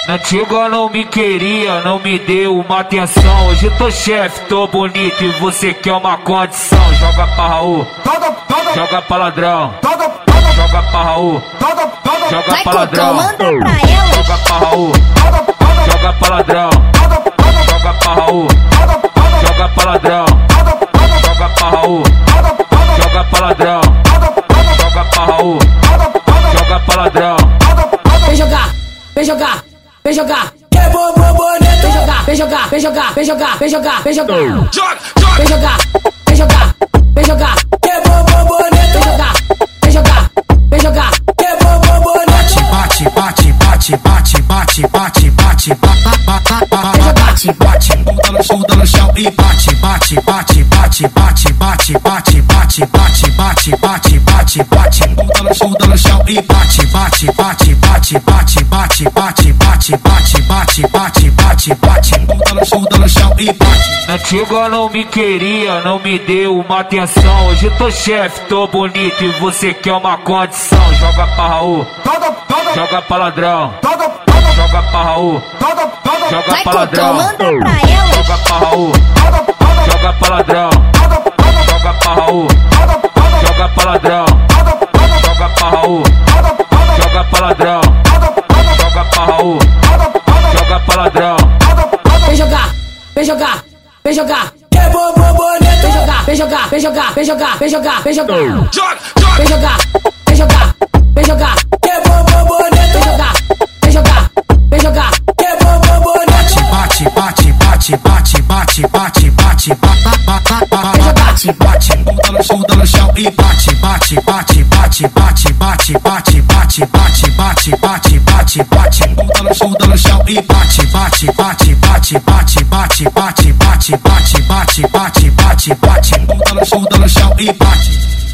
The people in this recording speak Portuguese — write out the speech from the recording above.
Na antiga não me queria, não me deu uma atenção. Hoje tô chefe, tô bonito e você quer uma condição. Joga pra Raul, joga pra ladrão, joga pra Raul, joga pra ladrão, joga pra Raul, joga pra ladrão, joga pra Raul, joga pra ladrão, joga pra Raul, joga pra ladrão, joga pra Raul, joga pra ladrão. Vem jogar, vem jogar, vem jogar. Que borboleta. Vem jogar, vem jogar, vem jogar, vem jogar, vem jogar, vem jogar. Vem jogar, vem jogar, vem jogar. Que borboleta. Vem jogar, vem jogar, vem jogar. Que borboleta. Bate, bate, bate, bate, bate, bate, bate, bate, bate, bunda no chão e bate, bate, bate, bate, bate, bate, bate, bate, bate, bate, bate, bate, bate, bunda no chão e bate, bate, bate, bate, bate, bate, bate, bate, bate, bate, bate, bate, bate, bunda no chão e bate. Na antiga não me queria, não me deu uma atenção. Hoje tô chefe, tô bonito e você quer uma condição. Joga pra Raul, joga pra ladrão, joga pra Raul, joga pra ladrão, joga pra Raul, joga pra ladrão, joga pra Raul, joga pra ladrão, joga pra Raul, joga pra ladrão, joga pra Raul, joga pra ladrão. Vem jogar, vem jogar, vem jogar. Que borboleta. Vem jogar, vem jogar, vem jogar, vem jogar, vem jogar, vem jogar. Vem jogar, vem jogar, vem jogar. Que borboleta. Vem jogar, vem jogar, vem jogar. Que borboleta. Bate, bate, bate, bate, bate, bate, bate, bate, bate, bunda no chão e bate, bate, bate, bate, bate, bate, bate, bate, bate, bate, bate, bate, bate, bunda no chão e bate, bate, bate, bate, bate, bate, bate, bate, bate, bate, bate, bate, bate, bunda no chão e bate.